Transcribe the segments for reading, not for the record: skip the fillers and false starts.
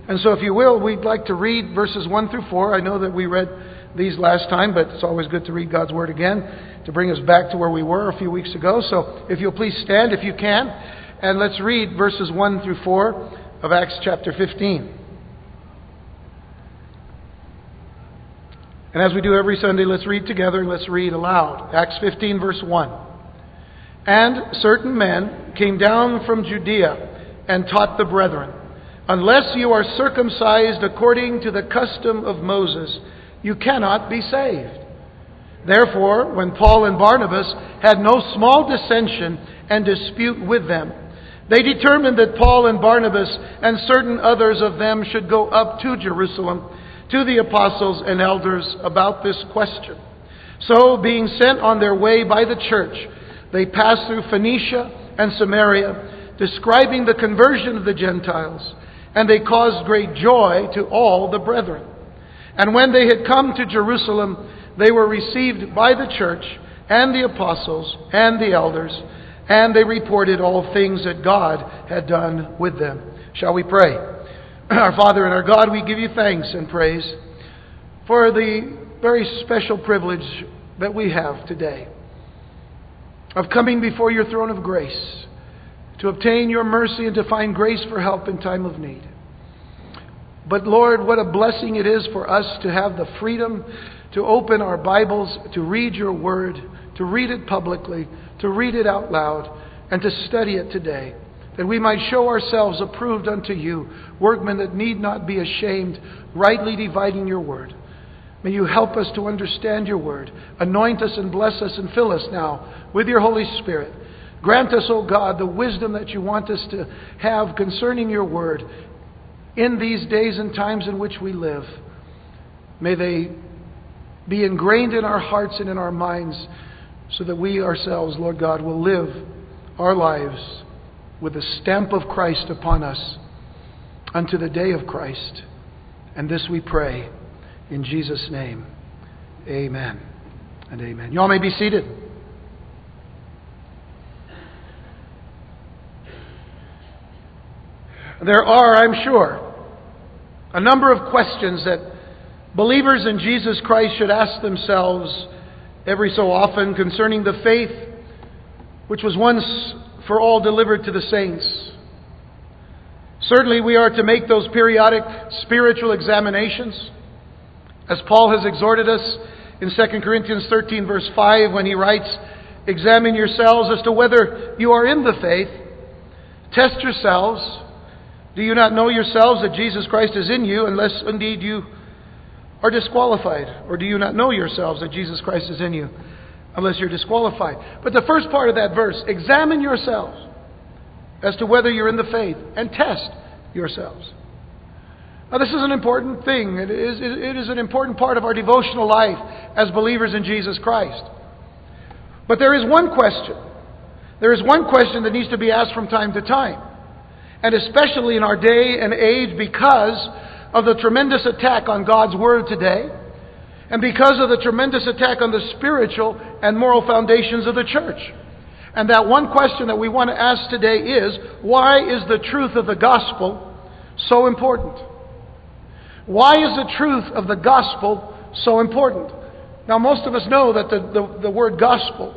And so if you will, we'd like to read verses 1 through 4. I know that we read these last time, but it's always good to read God's Word again to bring us back to where we were a few weeks ago. So if you'll please stand if you can, and let's read verses 1 through 4 of Acts chapter 15. And as we do every Sunday, let's read together and let's read aloud. Acts 15 verse 1. And certain men came down from Judea and taught the brethren, unless you are circumcised according to the custom of Moses, you cannot be saved. Therefore, when Paul and Barnabas had no small dissension and dispute with them, they determined that Paul and Barnabas and certain others of them should go up to Jerusalem to the apostles and elders about this question. So, being sent on their way by the church, they passed through Phoenicia and Samaria, describing the conversion of the Gentiles, and they caused great joy to all the brethren. And when they had come to Jerusalem, they were received by the church and the apostles and the elders, and they reported all things that God had done with them. Shall we pray? Our Father and our God, we give you thanks and praise for the very special privilege that we have today of coming before your throne of grace to obtain your mercy and to find grace for help in time of need. But Lord, what a blessing it is for us to have the freedom to open our Bibles, to read your word, to read it publicly, to read it out loud, and to study it today, that we might show ourselves approved unto you, workmen that need not be ashamed, rightly dividing your word. May you help us to understand your word. Anoint us and bless us and fill us now with your Holy Spirit. Grant us, O God, the wisdom that you want us to have concerning your word in these days and times in which we live. May they be ingrained in our hearts and in our minds so that we ourselves, Lord God, will live our lives with the stamp of Christ upon us unto the day of Christ. And this we pray in Jesus' name. Amen and amen. You all may be seated. There are, I'm sure, a number of questions that believers in Jesus Christ should ask themselves every so often concerning the faith which was once for all delivered to the saints. Certainly we are to make those periodic spiritual examinations, as Paul has exhorted us in 2 Corinthians 13 verse 5 when he writes, examine yourselves as to whether you are in the faith. Test yourselves. Do you not know yourselves that Jesus Christ is in you, unless indeed you are disqualified? Or do you not know yourselves that Jesus Christ is in you, unless you're disqualified? But the first part of that verse, examine yourselves as to whether you're in the faith, and test yourselves. Now this is an important thing. It is an important part of our devotional life as believers in Jesus Christ. But there is one question. There is one question that needs to be asked from time to time. And especially in our day and age, because of the tremendous attack on God's Word today, and because of the tremendous attack on the spiritual and moral foundations of the church. And that one question that we want to ask today is, why is the truth of the gospel so important? Why is the truth of the gospel so important? Now, most of us know that the word gospel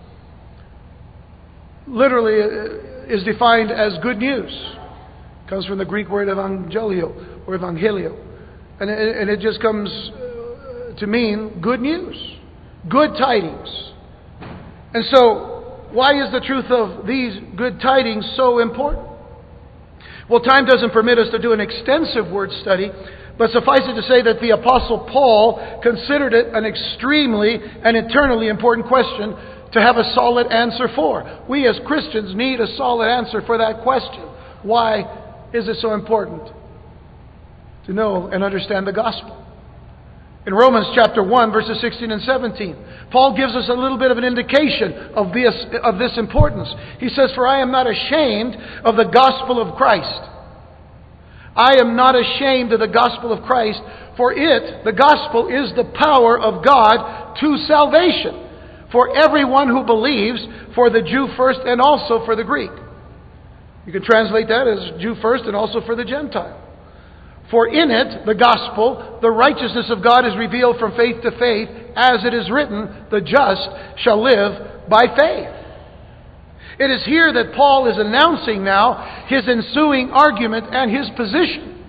literally is defined as good news. It comes from the Greek word evangelio or evangelio. And it just comes to mean good news, good tidings. And so, why is the truth of these good tidings so important? Well, time doesn't permit us to do an extensive word study, but suffice it to say that the Apostle Paul considered it an extremely and eternally important question to have a solid answer for. We as Christians need a solid answer for that question. Why is it so important to know and understand the gospel? In Romans chapter 1, verses 16 and 17, Paul gives us a little bit of an indication of this importance. He says, for I am not ashamed of the gospel of Christ. I am not ashamed of the gospel of Christ, for it, the gospel, is the power of God to salvation for everyone who believes, for the Jew first and also for the Greek. You can translate that as Jew first and also for the Gentile. For in it, the gospel, the righteousness of God is revealed from faith to faith, as it is written, the just shall live by faith. It is here that Paul is announcing now his ensuing argument and his position.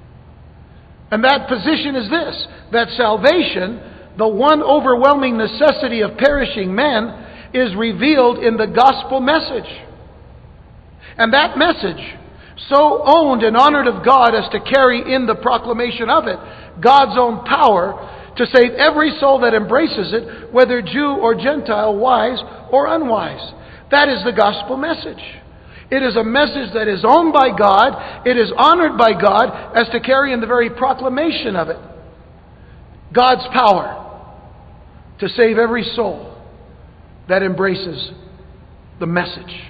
And that position is this, that salvation, the one overwhelming necessity of perishing men, is revealed in the gospel message. And that message, so owned and honored of God as to carry in the proclamation of it God's own power to save every soul that embraces it, whether Jew or Gentile, wise or unwise. That is the gospel message. It is a message that is owned by God, it is honored by God as to carry in the very proclamation of it God's power to save every soul that embraces the message.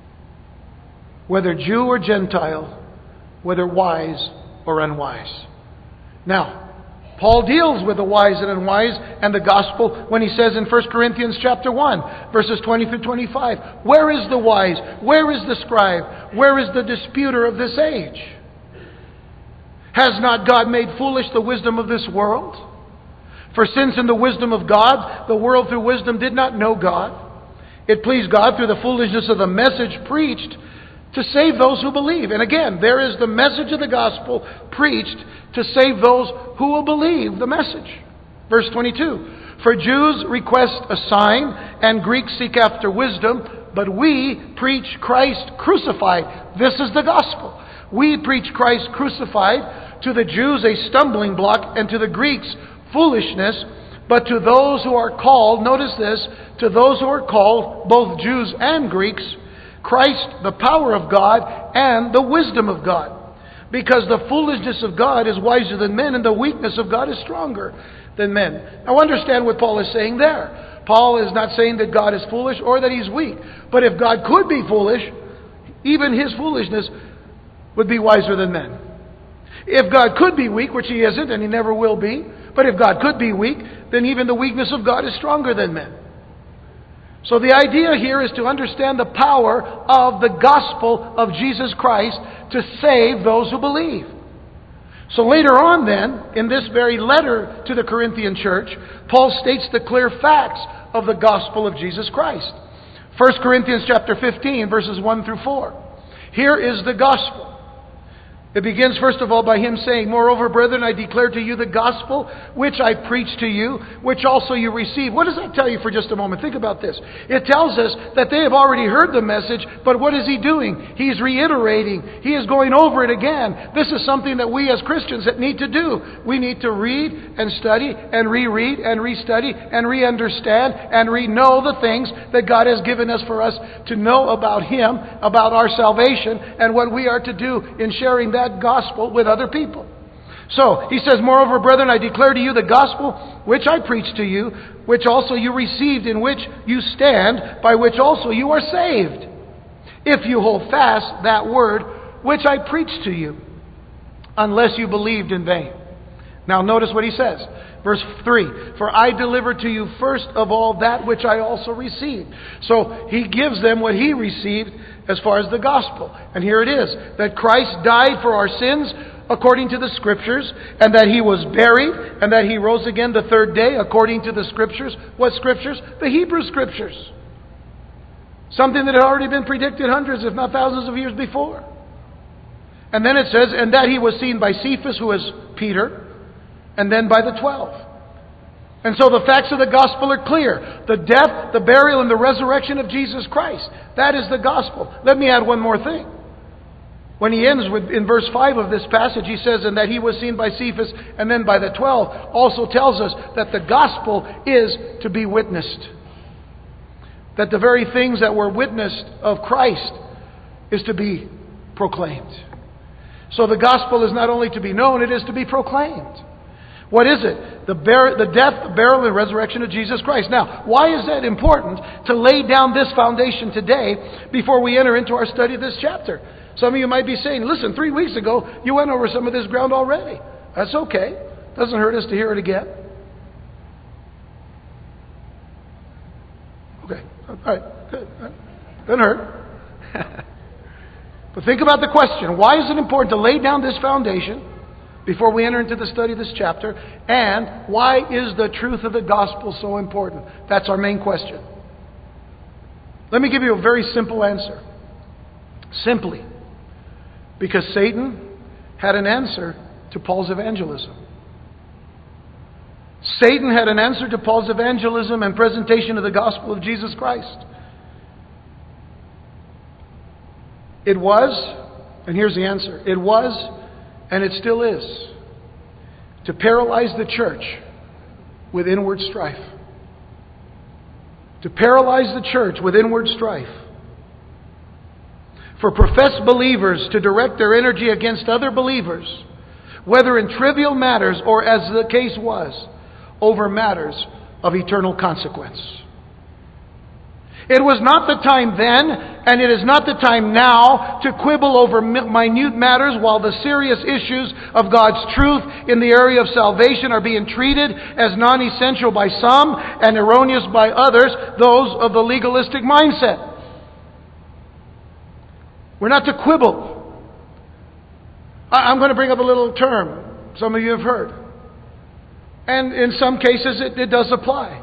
Whether Jew or Gentile, whether wise or unwise. Now, Paul deals with the wise and unwise and the gospel when he says in 1 Corinthians chapter 1, verses 20 through 25, where is the wise? Where is the scribe? Where is the disputer of this age? Has not God made foolish the wisdom of this world? For since in the wisdom of God, the world through wisdom did not know God, it pleased God through the foolishness of the message preached to save those who believe. And again, there is the message of the gospel preached to save those who will believe the message. Verse 22, for Jews request a sign and Greeks seek after wisdom, but we preach Christ crucified. This is the gospel. We preach Christ crucified, to the Jews a stumbling block and to the Greeks foolishness, but to those who are called, notice this, to those who are called, both Jews and Greeks, Christ, the power of God and the wisdom of God. Because the foolishness of God is wiser than men, and the weakness of God is stronger than men. Now understand what Paul is saying there. Paul is not saying that God is foolish or that he's weak. But if God could be foolish, even his foolishness would be wiser than men. If God could be weak, which he isn't and he never will be, but if God could be weak, then even the weakness of God is stronger than men. So the idea here is to understand the power of the gospel of Jesus Christ to save those who believe. So later on then, in this very letter to the Corinthian church, Paul states the clear facts of the gospel of Jesus Christ. 1 Corinthians chapter 15, verses 1 through 4. Here is the gospel. It begins first of all by him saying, moreover, brethren, I declare to you the gospel which I preached to you, which also you received. What does that tell you for just a moment? Think about this. It tells us that they have already heard the message, but what is he doing? He's reiterating. He is going over it again. This is something that we as Christians need to do. We need to read and study and reread and restudy and re-understand and re-know the things that God has given us for us to know about him, about our salvation, and what we are to do in sharing that gospel with other people. So he says, moreover, brethren, I declare to you the gospel which I preached to you, which also you received, in which you stand, by which also you are saved, if you hold fast that word which I preached to you, unless you believed in vain. Now notice what he says. Verse 3, for I delivered to you first of all that which I also received. So he gives them what he received as far as the gospel. And here it is, that Christ died for our sins according to the Scriptures, and that he was buried, and that he rose again the third day according to the Scriptures. What Scriptures? The Hebrew Scriptures. Something that had already been predicted hundreds, if not thousands of years before. And then it says, and that he was seen by Cephas, who is Peter, and then by the 12. And so the facts of the gospel are clear. The death, the burial, and the resurrection of Jesus Christ. That is the gospel. Let me add one more thing. When he ends with, in verse 5 of this passage, he says, and that he was seen by Cephas and then by the 12, also tells us that the gospel is to be witnessed. That the very things that were witnessed of Christ is to be proclaimed. So the gospel is not only to be known, it is to be proclaimed. What is it? The death, the burial, and resurrection of Jesus Christ. Now, why is that important to lay down this foundation today before we enter into our study of this chapter? Some of you might be saying, listen, 3 weeks ago, you went over some of this ground already. That's okay. Doesn't hurt us to hear it again. Okay. All right. Good. Doesn't hurt. But think about the question. Why is it important to lay down this foundation before we enter into the study of this chapter. And why is the truth of the gospel so important? That's our main question. Let me give you a very simple answer. Simply, because Satan had an answer to Paul's evangelism. Satan had an answer to Paul's evangelism and presentation of the gospel of Jesus Christ. It was, and here's the answer, it was, and it still is, to paralyze the church with inward strife. To paralyze the church with inward strife. For professed believers to direct their energy against other believers, whether in trivial matters or, as the case was, over matters of eternal consequence. It was not the time then, and it is not the time now, to quibble over minute matters while the serious issues of God's truth in the area of salvation are being treated as non-essential by some and erroneous by others, those of the legalistic mindset. We're not to quibble. I'm going to bring up a little term some of you have heard. And in some cases it does apply.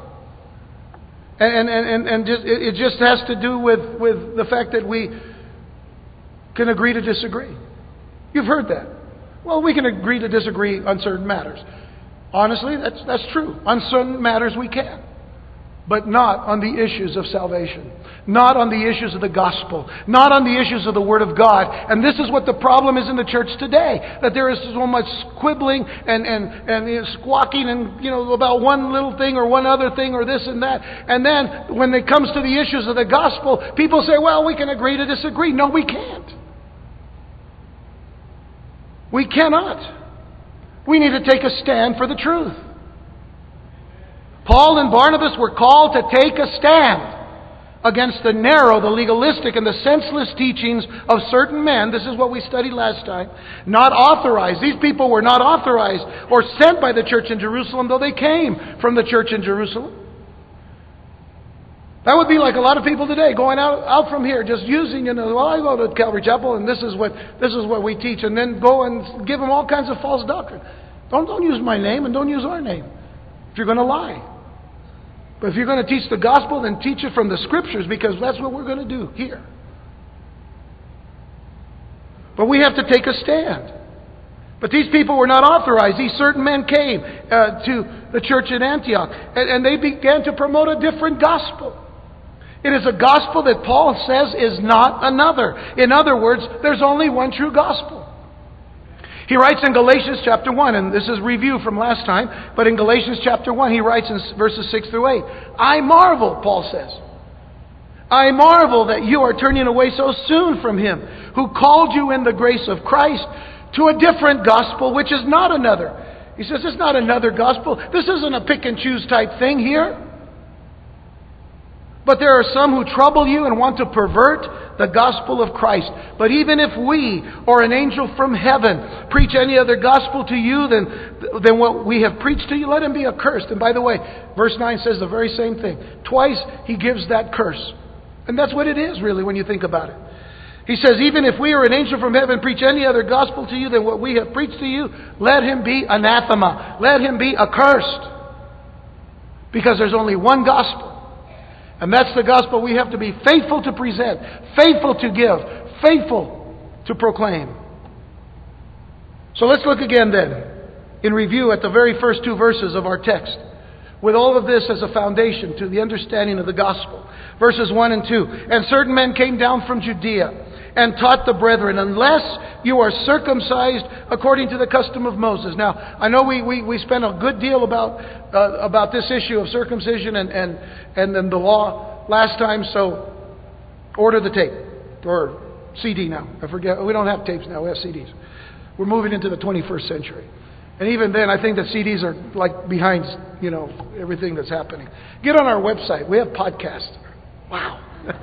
And it just has to do with the fact that we can agree to disagree. You've heard that. Well, we can agree to disagree on certain matters. Honestly, that's true. On certain matters we can. But not on the issues of salvation. Not on the issues of the gospel. Not on the issues of the Word of God. And this is what the problem is in the church today. That there is so much quibbling and squawking and about one little thing or one other thing or this and that. And then when it comes to the issues of the gospel, people say, well, we can agree to disagree. No, we can't. We cannot. We need to take a stand for the truth. Paul and Barnabas were called to take a stand against the narrow, the legalistic, and the senseless teachings of certain men. This is what we studied last time. Not authorized. These people were not authorized or sent by the church in Jerusalem, though they came from the church in Jerusalem. That would be like a lot of people today going out from here, just using, well, I go to Calvary Chapel and this is what we teach, and then go and give them all kinds of false doctrine. Don't use my name and don't use our name if you're going to lie. But if you're going to teach the gospel, then teach it from the Scriptures, because that's what we're going to do here. But we have to take a stand. But these people were not authorized. These certain men came to the church in Antioch, and they began to promote a different gospel. It is a gospel that Paul says is not another. In other words, there's only one true gospel. He writes in Galatians chapter 1, and this is review from last time, but in Galatians chapter 1 he writes in verses 6 through 8, I marvel, Paul says, I marvel that you are turning away so soon from Him who called you in the grace of Christ to a different gospel, which is not another. He says, it's not another gospel. This isn't a pick and choose type thing here. But there are some who trouble you and want to pervert the gospel of Christ. But even if we or an angel from heaven preach any other gospel to you than what we have preached to you, let him be accursed. And by the way, verse 9 says the very same thing. Twice he gives that curse. And that's what it is really when you think about it. He says, even if we or an angel from heaven preach any other gospel to you than what we have preached to you, let him be anathema. Let him be accursed. Because there's only one gospel. And that's the gospel we have to be faithful to present, faithful to give, faithful to proclaim. So let's look again then, in review at the very first two verses of our text, with all of this as a foundation to the understanding of the gospel. Verses 1 and 2. And certain men came down from Judea and taught the brethren, unless you are circumcised according to the custom of Moses. Now, I know we spent a good deal about this issue of circumcision and then the law last time, so order the tape, or CD now. I forget, we don't have tapes now, we have CDs. We're moving into the 21st century. And even then, I think that CDs are like behind, everything that's happening. Get on our website. We have podcasts. Wow.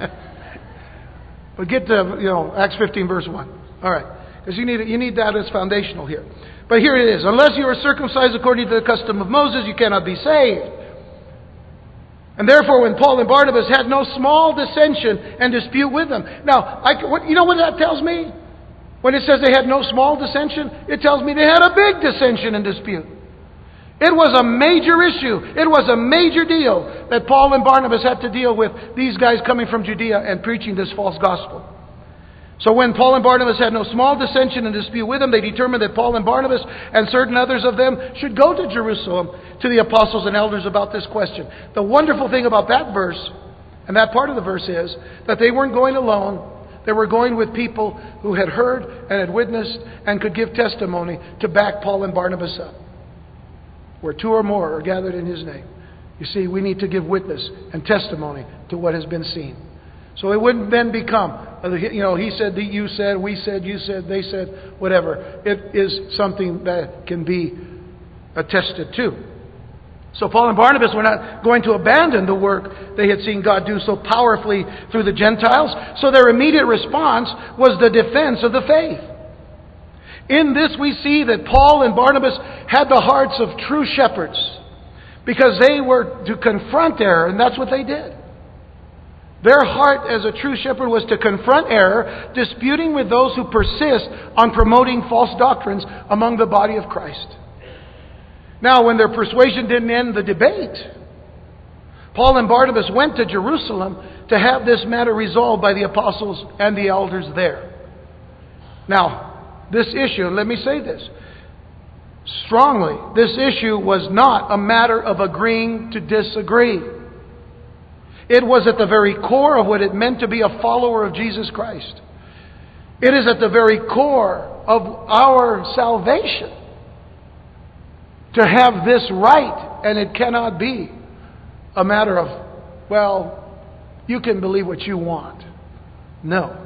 But get to, Acts 15, verse 1. All right. Because you need that as foundational here. But here it is. Unless you are circumcised according to the custom of Moses, you cannot be saved. And therefore, when Paul and Barnabas had no small dissension and dispute with them. Now, you know what that tells me? When it says they had no small dissension, it tells me they had a big dissension and dispute. It was a major issue. It was a major deal that Paul and Barnabas had to deal with these guys coming from Judea and preaching this false gospel. So when Paul and Barnabas had no small dissension and dispute with them, they determined that Paul and Barnabas and certain others of them should go to Jerusalem to the apostles and elders about this question. The wonderful thing about that verse, and that part of the verse, is that they weren't going alone. They were going with people who had heard and had witnessed and could give testimony to back Paul and Barnabas up. Where two or more are gathered in His name. You see, we need to give witness and testimony to what has been seen. So it wouldn't then become, he said, you said, we said, you said, they said, whatever. It is something that can be attested to. So Paul and Barnabas were not going to abandon the work they had seen God do so powerfully through the Gentiles. So their immediate response was the defense of the faith. In this we see that Paul and Barnabas had the hearts of true shepherds because they were to confront error, and that's what they did. Their heart as a true shepherd was to confront error, disputing with those who persist on promoting false doctrines among the body of Christ. Now, when their persuasion didn't end the debate, Paul and Barnabas went to Jerusalem to have this matter resolved by the apostles and the elders there. Now, this issue, and let me say this strongly, this issue was not a matter of agreeing to disagree. It was at the very core of what it meant to be a follower of Jesus Christ. It is at the very core of our salvation to have this right, and it cannot be a matter of, well, you can believe what you want. No.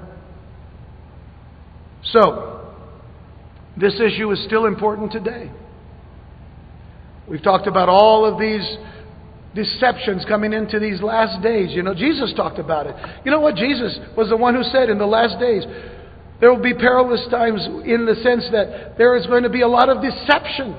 So, this issue is still important today. We've talked about all of these deceptions coming into these last days. Jesus talked about it. You know what? Jesus was the one who said in the last days, there will be perilous times in the sense that there is going to be a lot of deception.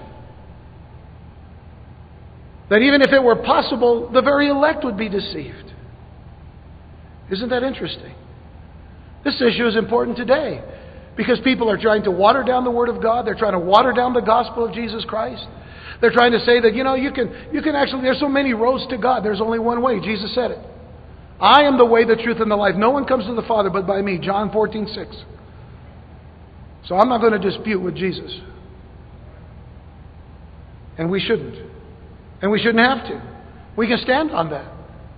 That even if it were possible, the very elect would be deceived. Isn't that interesting? This issue is important today because people are trying to water down the Word of God. They're trying to water down the gospel of Jesus Christ. They're trying to say that, you can actually, there's so many roads to God. There's only one way. Jesus said it. I am the way, the truth, and the life. No one comes to the Father but by me. John 14:6. So I'm not going to dispute with Jesus. And we shouldn't. And we shouldn't have to. We can stand on that.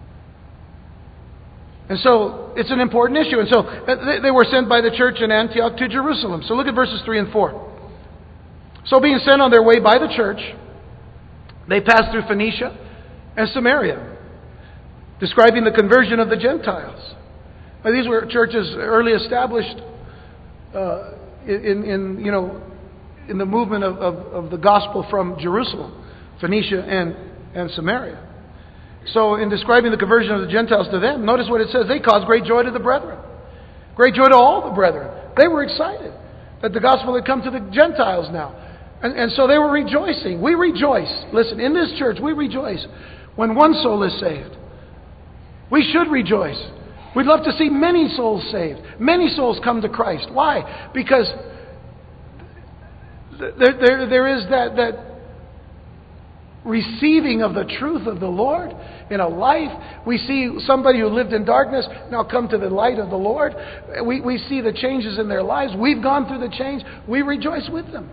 And so it's an important issue. And so they were sent by the church in Antioch to Jerusalem. So look at verses 3 and 4. So being sent on their way by the church, they passed through Phoenicia and Samaria, describing the conversion of the Gentiles. Now, these were churches early established in the movement of the gospel from Jerusalem, Phoenicia and Samaria. So in describing the conversion of the Gentiles to them, notice what it says. They caused great joy to the brethren. Great joy to all the brethren. They were excited that the gospel had come to the Gentiles now. And so they were rejoicing. We rejoice. Listen, in this church, we rejoice when one soul is saved. We should rejoice. We'd love to see many souls saved. Many souls come to Christ. Why? Because there is that receiving of the truth of the Lord in a life. We see somebody who lived in darkness now come to the light of the Lord. We see the changes in their lives. We've gone through the change. We rejoice with them.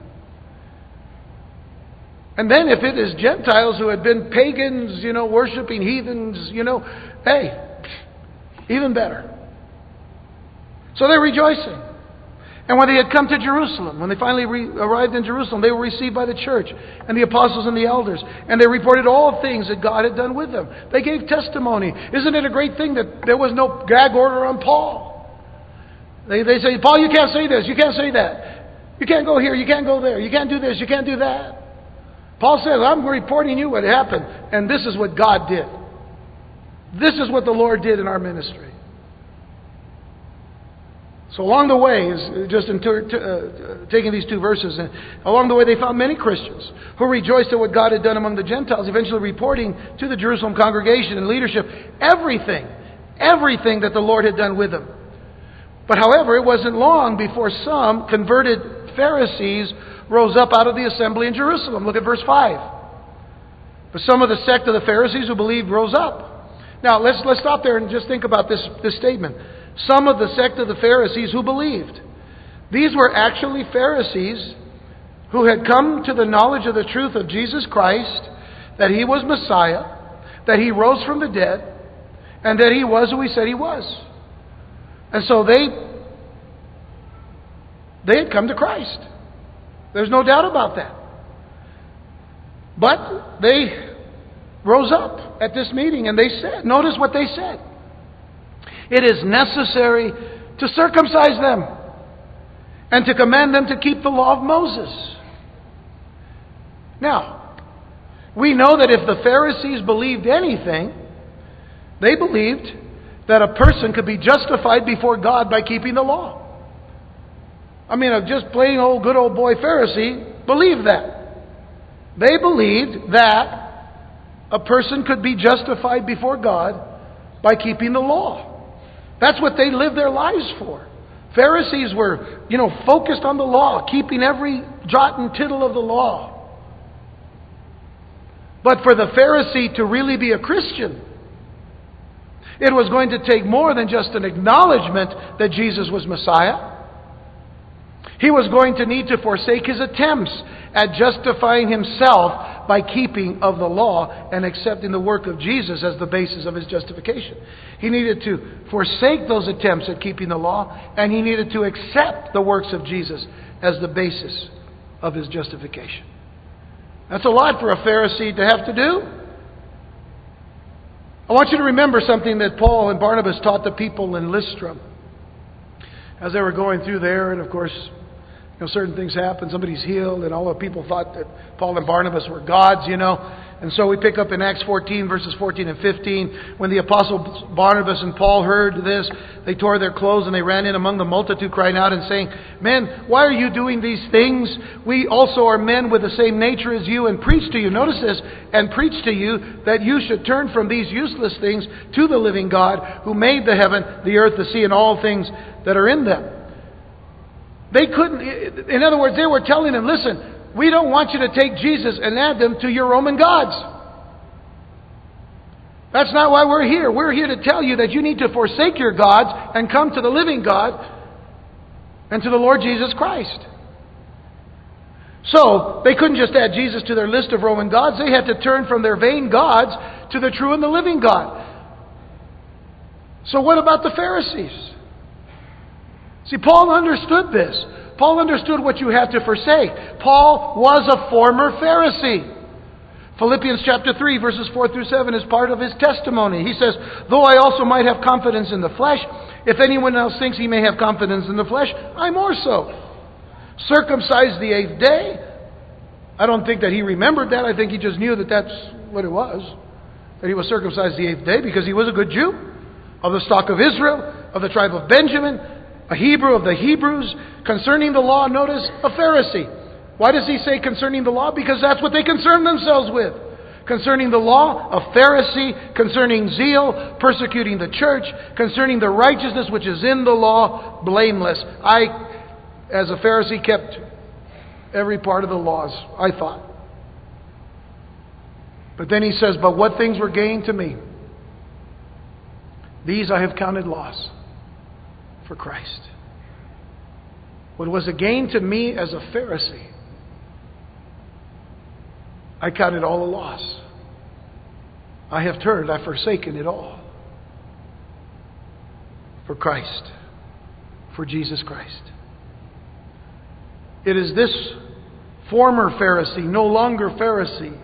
And then if it is Gentiles who had been pagans, worshiping heathens, hey, even better. So they're rejoicing. And when they had come to Jerusalem, when they finally arrived in Jerusalem, they were received by the church and the apostles and the elders. And they reported all things that God had done with them. They gave testimony. Isn't it a great thing that there was no gag order on Paul? They say, Paul, you can't say this, you can't say that. You can't go here, you can't go there, you can't do this, you can't do that. Paul says, I'm reporting you what happened, and this is what God did. This is what the Lord did in our ministry. So along the way, just in taking these two verses, along the way they found many Christians who rejoiced at what God had done among the Gentiles, eventually reporting to the Jerusalem congregation and leadership everything that the Lord had done with them. But however, it wasn't long before some converted Pharisees rose up out of the assembly in Jerusalem. Look at verse 5. But some of the sect of the Pharisees who believed rose up. Now, let's stop there and just think about this statement. Some of the sect of the Pharisees who believed. These were actually Pharisees who had come to the knowledge of the truth of Jesus Christ, that He was Messiah, that He rose from the dead, and that He was who He said He was. And so they had come to Christ. There's no doubt about that. But they rose up at this meeting and they said, notice what they said. It is necessary to circumcise them and to command them to keep the law of Moses. Now, we know that if the Pharisees believed anything, they believed that a person could be justified before God by keeping the law. I mean, a just plain old good old boy Pharisee believed that. They believed that a person could be justified before God by keeping the law. That's what they lived their lives for. Pharisees were, focused on the law, keeping every jot and tittle of the law. But for the Pharisee to really be a Christian, it was going to take more than just an acknowledgement that Jesus was Messiah. He was going to need to forsake his attempts at justifying himself by keeping of the law and accepting the work of Jesus as the basis of his justification. He needed to forsake those attempts at keeping the law, and he needed to accept the works of Jesus as the basis of his justification. That's a lot for a Pharisee to have to do. I want you to remember something that Paul and Barnabas taught the people in Lystra as they were going through there, and of course, certain things happen. Somebody's healed, and all the people thought that Paul and Barnabas were gods, And so we pick up in Acts 14, verses 14 and 15. When the apostles Barnabas and Paul heard this, they tore their clothes and they ran in among the multitude, crying out and saying, "Men, why are you doing these things? We also are men with the same nature as you, and preach to you," notice this, "and preach to you that you should turn from these useless things to the living God, who made the heaven, the earth, the sea, and all things that are in them." They couldn't, in other words, they were telling them, "Listen, we don't want you to take Jesus and add them to your Roman gods. That's not why we're here. We're here to tell you that you need to forsake your gods and come to the living God and to the Lord Jesus Christ." So, they couldn't just add Jesus to their list of Roman gods. They had to turn from their vain gods to the true and the living God. So what about the Pharisees? See, Paul understood this. Paul understood what you had to forsake. Paul was a former Pharisee. Philippians chapter 3, verses 4 through 7 is part of his testimony. He says, "Though I also might have confidence in the flesh, if anyone else thinks he may have confidence in the flesh, I more so. Circumcised the 8th day." I don't think that he remembered that. I think he just knew that that's what it was. That he was circumcised the 8th day because he was a good Jew, of the stock of Israel, of the tribe of Benjamin, a Hebrew of the Hebrews. Concerning the law, notice, a Pharisee. Why does he say concerning the law? Because that's what they concern themselves with. Concerning the law, a Pharisee. Concerning zeal, persecuting the church. Concerning the righteousness which is in the law, blameless. I, as a Pharisee, kept every part of the laws, I thought. But then he says, "But what things were gained to me, these I have counted loss for Christ." What was a gain to me as a Pharisee, I counted all a loss. I've forsaken it all for Christ, for Jesus Christ. It is this former Pharisee, no longer Pharisee,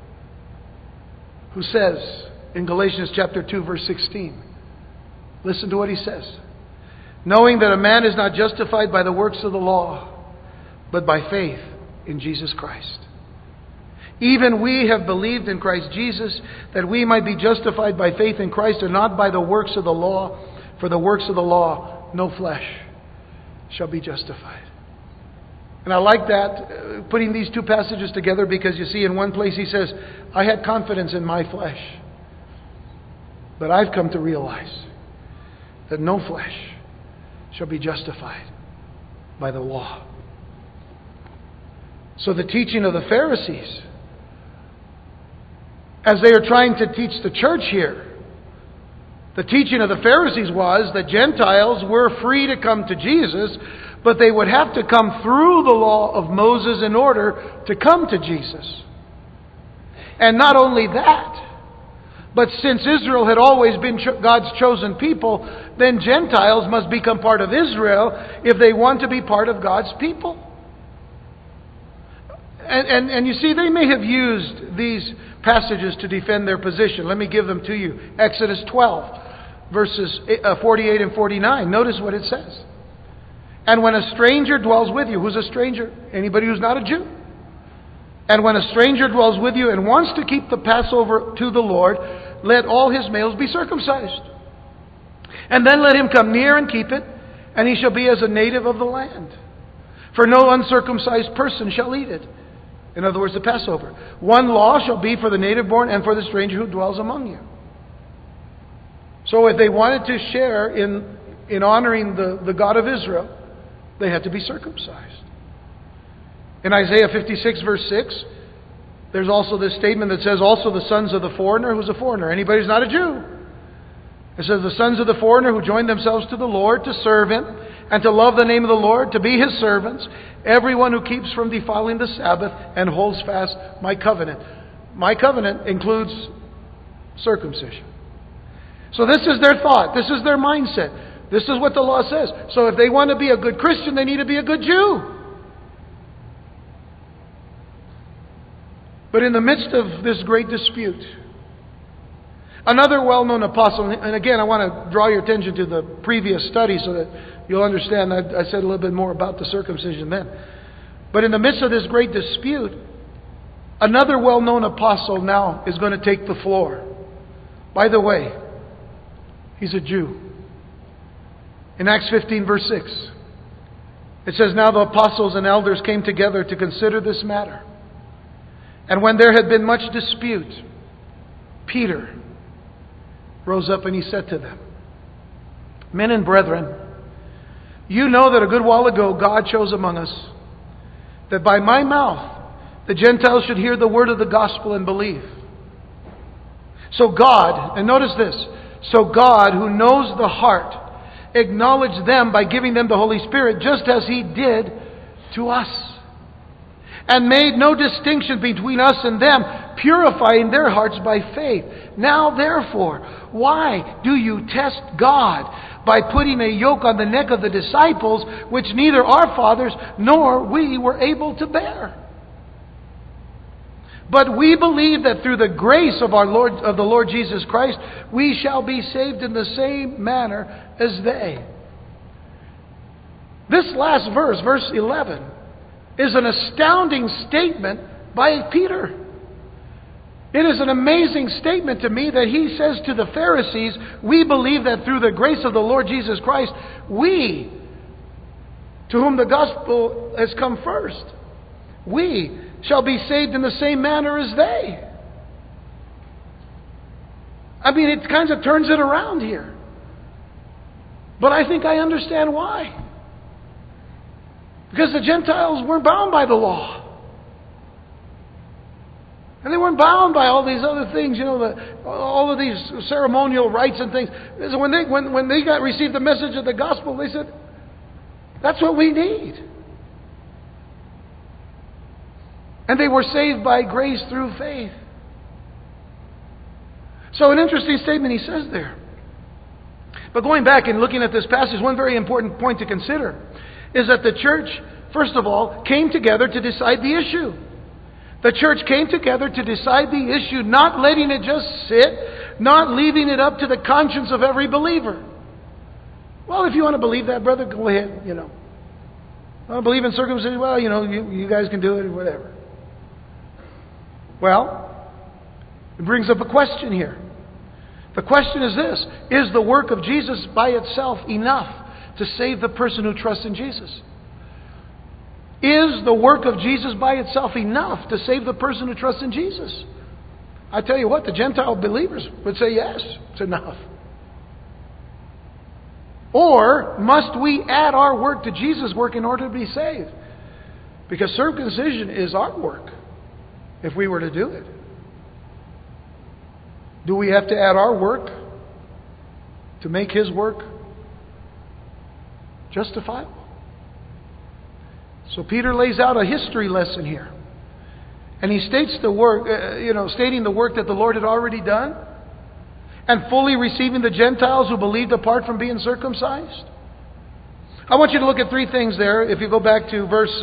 who says in Galatians chapter 2, verse 16, listen to what he says. "Knowing that a man is not justified by the works of the law, but by faith in Jesus Christ. Even we have believed in Christ Jesus, that we might be justified by faith in Christ and not by the works of the law. For the works of the law, no flesh shall be justified." And I like that, putting these two passages together, because you see, in one place he says, "I had confidence in my flesh. But I've come to realize that no flesh shall be justified by the law. So the teaching of the Pharisees, as they are trying to teach the church here, the teaching of the Pharisees was that Gentiles were free to come to Jesus, but they would have to come through the law of Moses in order to come to Jesus. And not only that, but since Israel had always been God's chosen people, then Gentiles must become part of Israel if they want to be part of God's people. And you see, they may have used these passages to defend their position. Let me give them to you. Exodus 12, verses 48 and 49. Notice what it says. And when a stranger dwells with you, who's a stranger? Anybody who's not a Jew. And when a stranger dwells with you and wants to keep the Passover to the Lord, let all his males be circumcised. And then let him come near and keep it, and he shall be as a native of the land. For no uncircumcised person shall eat it. In other words, the Passover. One law shall be for the native born and for the stranger who dwells among you. So if they wanted to share in honoring the God of Israel, they had to be circumcised. In Isaiah 56 verse 6, there's also this statement that says, also the sons of the foreigner. Who's a foreigner? Anybody who's not a Jew. It says, the sons of the foreigner who join themselves to the Lord to serve Him and to love the name of the Lord, to be His servants, everyone who keeps from defiling the Sabbath and holds fast my covenant. My covenant includes circumcision. So this is their thought. This is their mindset. This is what the law says. So if they want to be a good Christian, they need to be a good Jew. But in the midst of this great dispute, another well-known apostle, and again I want to draw your attention to the previous study so that you'll understand. I said a little bit more about the circumcision then. But in the midst of this great dispute, another well-known apostle now is going to take the floor. By the way, he's a Jew. In Acts 15 verse 6, it says, now the apostles and elders came together to consider this matter. And when there had been much dispute, Peter rose up and he said to them, men and brethren, you know that a good while ago God chose among us that by my mouth the Gentiles should hear the word of the gospel and believe. So God, and notice this, so God, who knows the heart, acknowledged them by giving them the Holy Spirit, just as He did to us, and made no distinction between us and them, purifying their hearts by faith. Now therefore, why do you test God by putting a yoke on the neck of the disciples, which neither our fathers nor we were able to bear? But we believe that through the grace of the Lord Jesus Christ, we shall be saved in the same manner as they. This last verse, verse 11, is an astounding statement by Peter. It is an amazing statement to me that he says to the Pharisees, we believe that through the grace of the Lord Jesus Christ, we, to whom the gospel has come first, we shall be saved in the same manner as they. I mean, it kind of turns it around here. But I think I understand why. Because the Gentiles weren't bound by the law. And they weren't bound by all these other things, all of these ceremonial rites and things. So when they received the message of the gospel, they said, that's what we need. And they were saved by grace through faith. So an interesting statement he says there. But going back and looking at this passage, one very important point to consider is that the church, first of all, came together to decide the issue. The church came together to decide the issue, not letting it just sit, not leaving it up to the conscience of every believer. Well, if you want to believe that, brother, go ahead, I want to believe in circumcision, well, you guys can do it or whatever. Well, it brings up a question here. The question is this: is the work of Jesus by itself enough to save the person who trusts in Jesus? Is the work of Jesus by itself enough to save the person who trusts in Jesus? I tell you what, the Gentile believers would say yes, it's enough. Or must we add our work to Jesus' work in order to be saved? Because circumcision is our work if we were to do it. Do we have to add our work to make His work justifiable? So Peter lays out a history lesson here. And he states the work, stating the work that the Lord had already done, and fully receiving the Gentiles who believed apart from being circumcised. I want you to look at three things there, if you go back to verse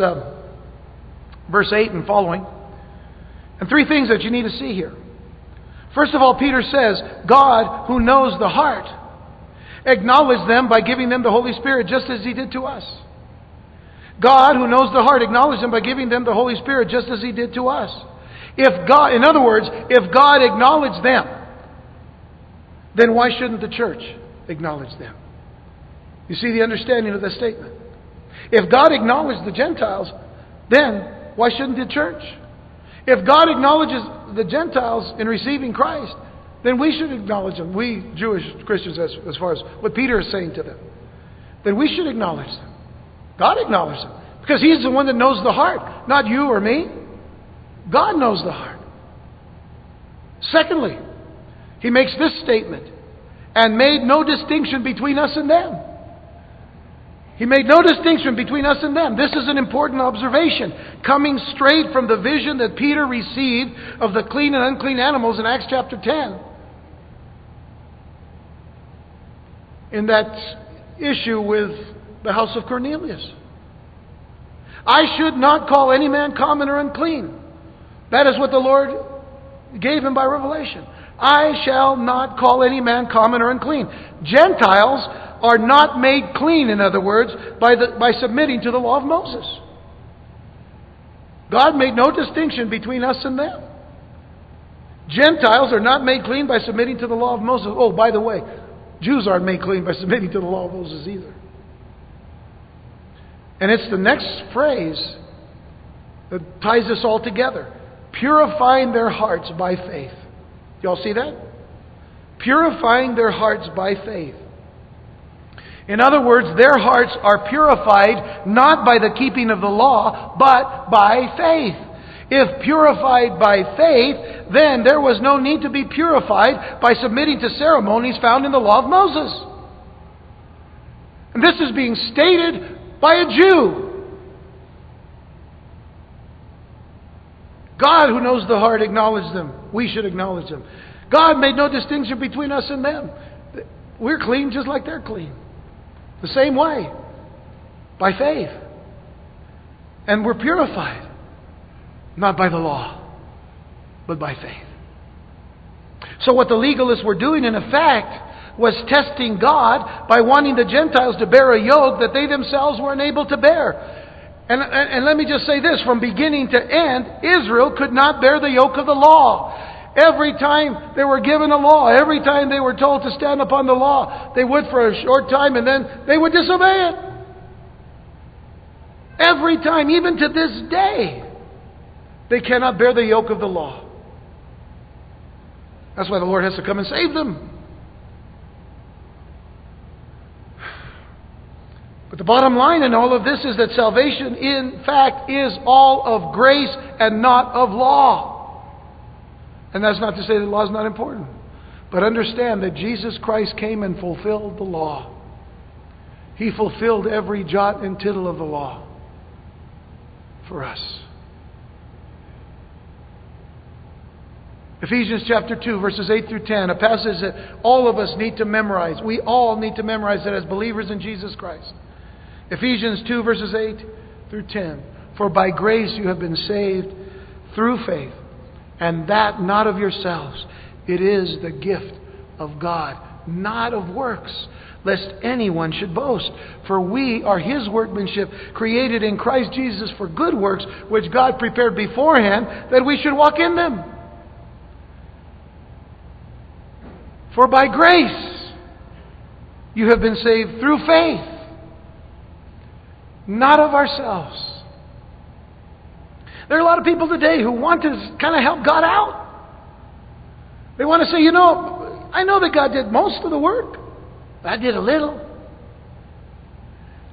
8 and following. And three things that you need to see here. First of all, Peter says, God, who knows the heart, acknowledged them by giving them the Holy Spirit, just as He did to us. God, who knows the heart, acknowledged them by giving them the Holy Spirit, just as He did to us. If God, in other words, if God acknowledged them, then why shouldn't the church acknowledge them? You see the understanding of the statement. If God acknowledged the Gentiles, then why shouldn't the church? If God acknowledges the Gentiles in receiving Christ, then we should acknowledge them. We Jewish Christians, as far as what Peter is saying to them, then we should acknowledge them. God acknowledges them. Because He's the one that knows the heart, not you or me. God knows the heart. Secondly, He makes this statement, and made no distinction between us and them. He made no distinction between us and them. This is an important observation, coming straight from the vision that Peter received of the clean and unclean animals in Acts chapter 10. In that issue with the house of Cornelius. I should not call any man common or unclean. That is what the Lord gave him by revelation. I shall not call any man common or unclean. Gentiles are not made clean, in other words, by submitting to the law of Moses. God made no distinction between us and them. Gentiles are not made clean by submitting to the law of Moses. Oh, by the way, Jews aren't made clean by submitting to the law of Moses either. And it's the next phrase that ties this all together. Purifying their hearts by faith. Y'all see that? Purifying their hearts by faith. In other words, their hearts are purified not by the keeping of the law, but by faith. If purified by faith, then there was no need to be purified by submitting to ceremonies found in the law of Moses. And this is being stated by a Jew. God, who knows the heart, acknowledged them. We should acknowledge them. God made no distinction between us and them. We're clean just like they're clean. The same way. By faith. And we're purified. Not by the law, but by faith. So what the legalists were doing, in effect, was testing God by wanting the Gentiles to bear a yoke that they themselves were unable to bear. And let me just say this, from beginning to end, Israel could not bear the yoke of the law. Every time they were given a law, every time they were told to stand upon the law, they would for a short time and then they would disobey it. Every time, even to this day, they cannot bear the yoke of the law. That's why the Lord has to come and save them. But the bottom line in all of this is that salvation, in fact, is all of grace and not of law. And that's not to say that law is not important. But understand that Jesus Christ came and fulfilled the law. He fulfilled every jot and tittle of the law for us. Ephesians chapter 2, verses 8 through 10, a passage that all of us need to memorize. We all need to memorize that as believers in Jesus Christ. Ephesians 2, verses 8 through 10. For by grace you have been saved through faith, and that not of yourselves. It is the gift of God, not of works, lest anyone should boast. For we are His workmanship, created in Christ Jesus for good works, which God prepared beforehand that we should walk in them. For by grace you have been saved through faith, not of ourselves. There are a lot of people today who want to kind of help God out. They want to say, I know that God did most of the work. I did a little.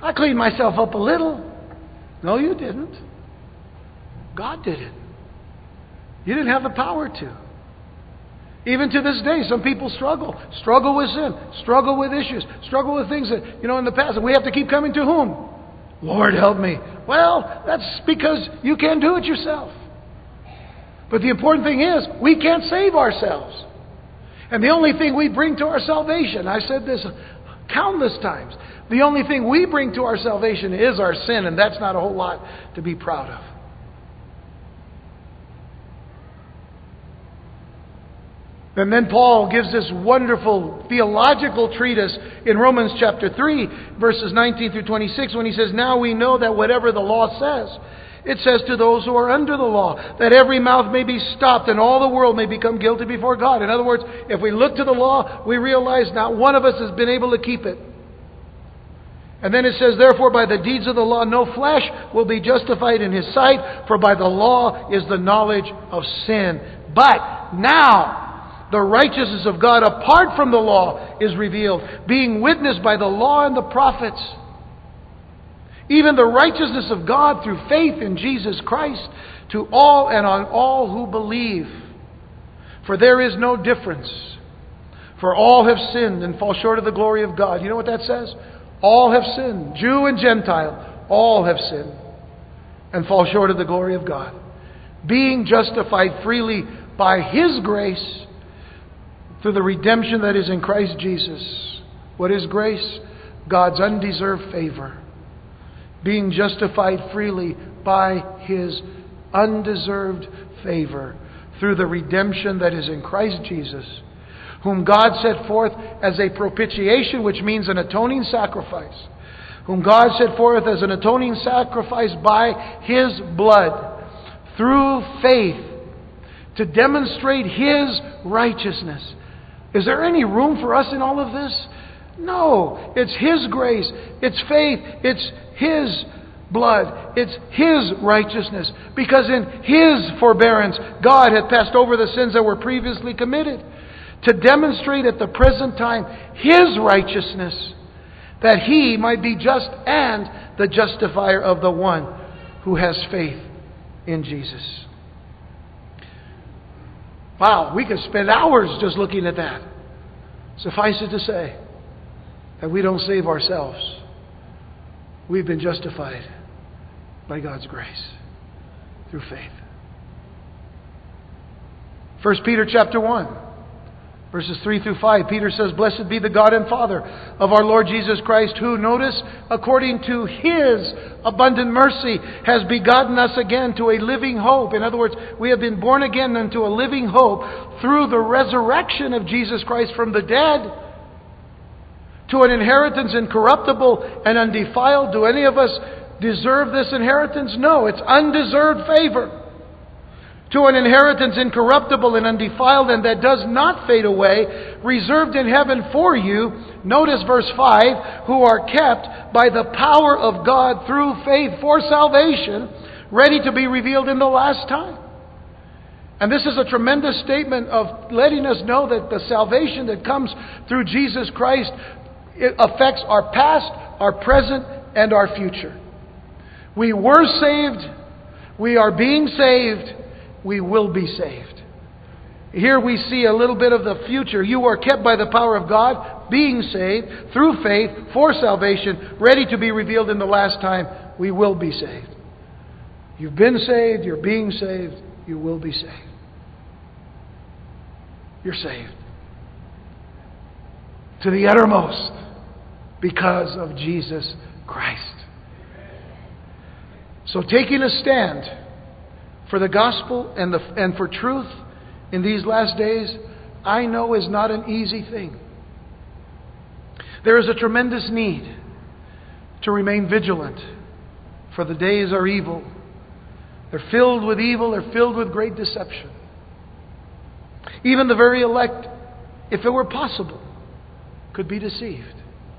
I cleaned myself up a little. No, you didn't. God did it. You didn't have the power to. Even to this day, some people struggle with sin, struggle with issues, struggle with things that, in the past. And we have to keep coming to whom? Lord, help me. Well, that's because you can't do it yourself. But the important thing is, we can't save ourselves. And the only thing we bring to our salvation, I said this countless times, the only thing we bring to our salvation is our sin, and that's not a whole lot to be proud of. And then Paul gives this wonderful theological treatise in Romans chapter 3, verses 19 through 26, when he says, now we know that whatever the law says, it says to those who are under the law, that every mouth may be stopped and all the world may become guilty before God. In other words, if we look to the law, we realize not one of us has been able to keep it. And then it says, therefore, by the deeds of the law, no flesh will be justified in his sight, for by the law is the knowledge of sin. But now, the righteousness of God apart from the law is revealed, being witnessed by the law and the prophets. Even the righteousness of God through faith in Jesus Christ to all and on all who believe. For there is no difference. For all have sinned and fall short of the glory of God. You know what that says? All have sinned. Jew and Gentile, all have sinned and fall short of the glory of God. Being justified freely by His grace through the redemption that is in Christ Jesus. What is grace? God's undeserved favor. Being justified freely by His undeserved favor through the redemption that is in Christ Jesus, whom God set forth as a propitiation, which means an atoning sacrifice. Whom God set forth as an atoning sacrifice by His blood through faith to demonstrate His righteousness. Is there any room for us in all of this? No. It's His grace. It's faith. It's His blood. It's His righteousness. Because in His forbearance, God had passed over the sins that were previously committed to demonstrate at the present time His righteousness, that He might be just and the justifier of the one who has faith in Jesus. Wow, we could spend hours just looking at that. Suffice it to say that we don't save ourselves. We've been justified by God's grace through faith. 1 Peter chapter 1, verses 3 through 5, Peter says, blessed be the God and Father of our Lord Jesus Christ, who, notice, according to His abundant mercy, has begotten us again to a living hope. In other words, we have been born again unto a living hope through the resurrection of Jesus Christ from the dead, to an inheritance incorruptible and undefiled. Do any of us deserve this inheritance? No, it's undeserved favor. To an inheritance incorruptible and undefiled, and that does not fade away, reserved in heaven for you, notice verse 5, who are kept by the power of God through faith for salvation, ready to be revealed in the last time. And this is a tremendous statement of letting us know that the salvation that comes through Jesus Christ, it affects our past, our present, and our future. We were saved, we are being saved, we will be saved. Here we see a little bit of the future. You are kept by the power of God, being saved through faith for salvation, ready to be revealed in the last time. We will be saved. You've been saved, you're being saved, you will be saved. You're saved. To the uttermost because of Jesus Christ. So taking a stand for the gospel and for truth in these last days, I know is not an easy thing. There is a tremendous need to remain vigilant, for the days are evil. They're filled with evil, they're filled with great deception. Even the very elect, if it were possible, could be deceived.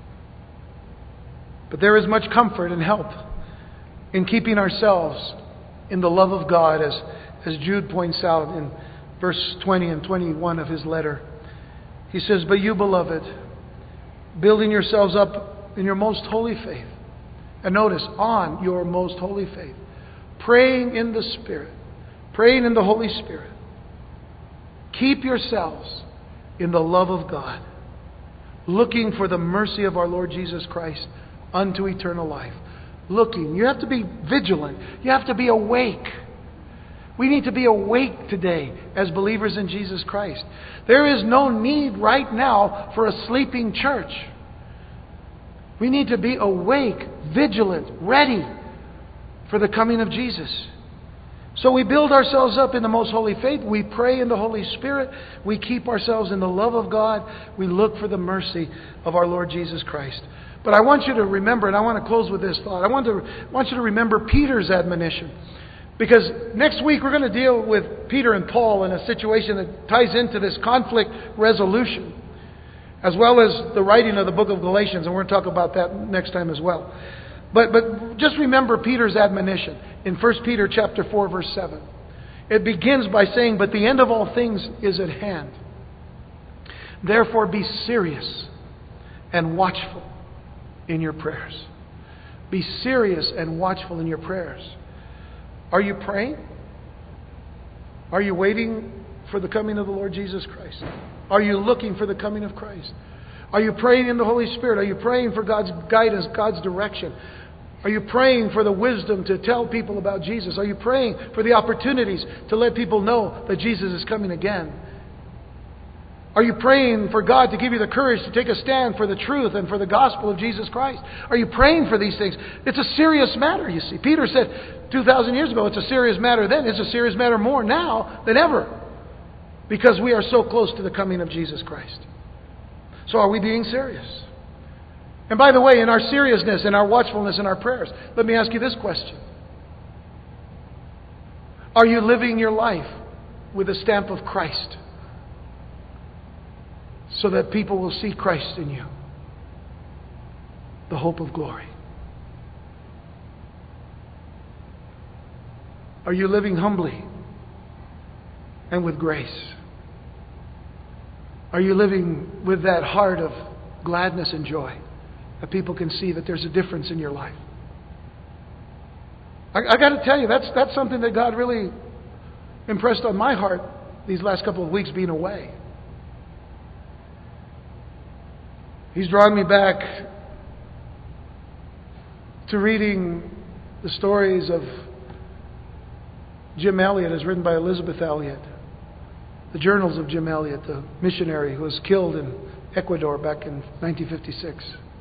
But there is much comfort and help in keeping ourselves in the love of God, as Jude points out in verse 20 and 21 of his letter. He says, but you, beloved, building yourselves up in your most holy faith, And notice, on your most holy faith, praying in the Spirit, praying in the Holy Spirit. Keep yourselves in the love of God, looking for the mercy of our Lord Jesus Christ unto eternal life. Looking. You have to be vigilant. You have to be awake. We need to be awake today as believers in Jesus Christ. There is no need right now for a sleeping church. We need to be awake, vigilant, ready for the coming of Jesus. So we build ourselves up in the most holy faith. We pray in the Holy Spirit. We keep ourselves in the love of God. We look for the mercy of our Lord Jesus Christ. But I want you to remember, and I want to close with this thought. I want you to remember Peter's admonition. Because next week we're going to deal with Peter and Paul in a situation that ties into this conflict resolution, as well as the writing of the book of Galatians, and we're going to talk about that next time as well. But just remember Peter's admonition in 1 Peter chapter 4, verse 7. It begins by saying, "But the end of all things is at hand. Therefore be serious and watchful in your prayers." Be serious and watchful in your prayers. Are you praying? Are you waiting for the coming of the Lord Jesus Christ? Are you looking for the coming of Christ? Are you praying in the Holy Spirit? Are you praying for God's guidance, God's direction? Are you praying for the wisdom to tell people about Jesus? Are you praying for the opportunities to let people know that Jesus is coming again? Are you praying for God to give you the courage to take a stand for the truth and for the gospel of Jesus Christ? Are you praying for these things? It's a serious matter, you see. Peter said 2,000 years ago, it's a serious matter then. It's a serious matter more now than ever, because we are so close to the coming of Jesus Christ. So are we being serious? And by the way, in our seriousness, in our watchfulness, in our prayers, let me ask you this question. Are you living your life with the stamp of Christ, so that people will see Christ in you, the hope of glory? Are you living humbly and with grace? Are you living with that heart of gladness and joy, that people can see that there's a difference in your life? I got to tell you, that's something that God really impressed on my heart these last couple of weeks being away. He's drawn me back to reading the stories of Jim Elliot, as written by Elizabeth Elliot. The journals of Jim Elliot, the missionary who was killed in Ecuador back in 1956.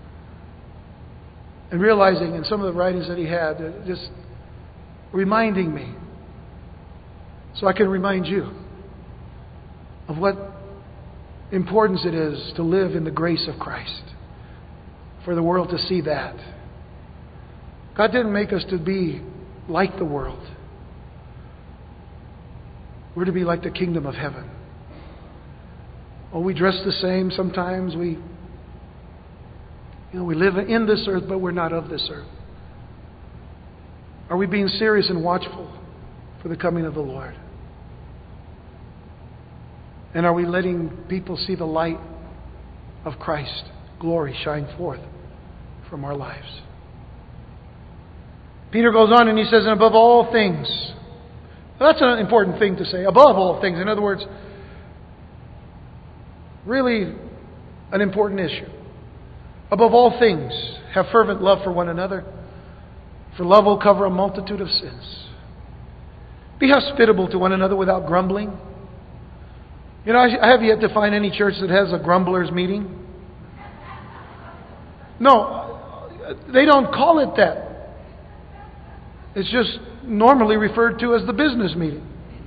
And realizing in some of the writings that he had, just reminding me, so I can remind you of what importance it is to live in the grace of Christ, for the world to see that. God didn't make us to be like the world. We're to be like the kingdom of heaven. Oh, we dress the same sometimes. We live in this earth, but we're not of this earth. Are we being serious and watchful for the coming of the Lord? And are we letting people see the light of Christ, glory, shine forth from our lives? Peter goes on and he says, and above all things. That's an important thing to say. Above all things. In other words, really an important issue. Above all things, have fervent love for one another, for love will cover a multitude of sins. Be hospitable to one another without grumbling. I have yet to find any church that has a grumblers meeting. No, they don't call it that. It's just normally referred to as the business meeting.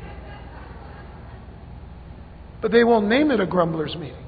But they won't name it a grumblers meeting.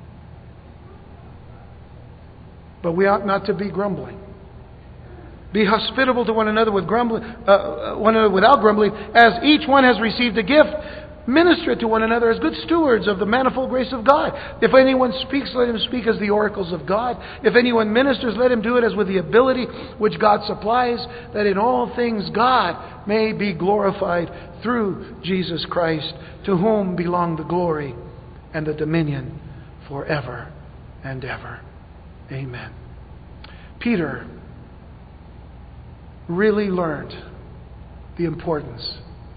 But we ought not to be grumbling. Be hospitable to one another with one another without grumbling, as each one has received a gift. Minister to one another as good stewards of the manifold grace of God. If anyone speaks, let him speak as the oracles of God. If anyone ministers, let him do it as with the ability which God supplies, that in all things God may be glorified through Jesus Christ, to whom belong the glory and the dominion forever and ever. Amen. Peter really learned the importance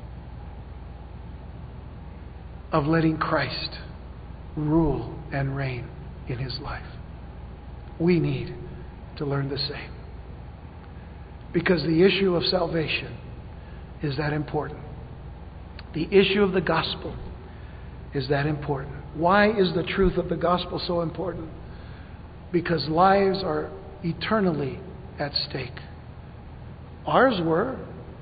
of letting Christ rule and reign in his life. We need to learn the same. Because the issue of salvation is that important. The issue of the gospel is that important. Why is the truth of the gospel so important? Because lives are eternally at stake. Ours were.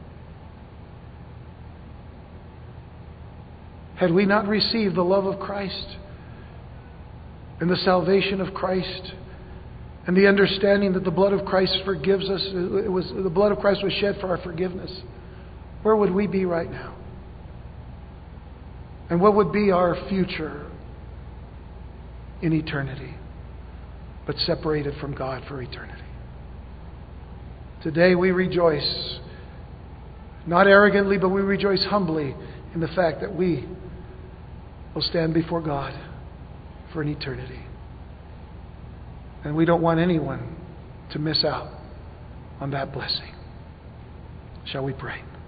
Had we not received the love of Christ and the salvation of Christ and the understanding that the blood of Christ forgives us, the blood of Christ was shed for our forgiveness, where would we be right now? And what would be our future in eternity, but separated from God for eternity? Today we rejoice, not arrogantly, but we rejoice humbly in the fact that we will stand before God for an eternity. And we don't want anyone to miss out on that blessing. Shall we pray?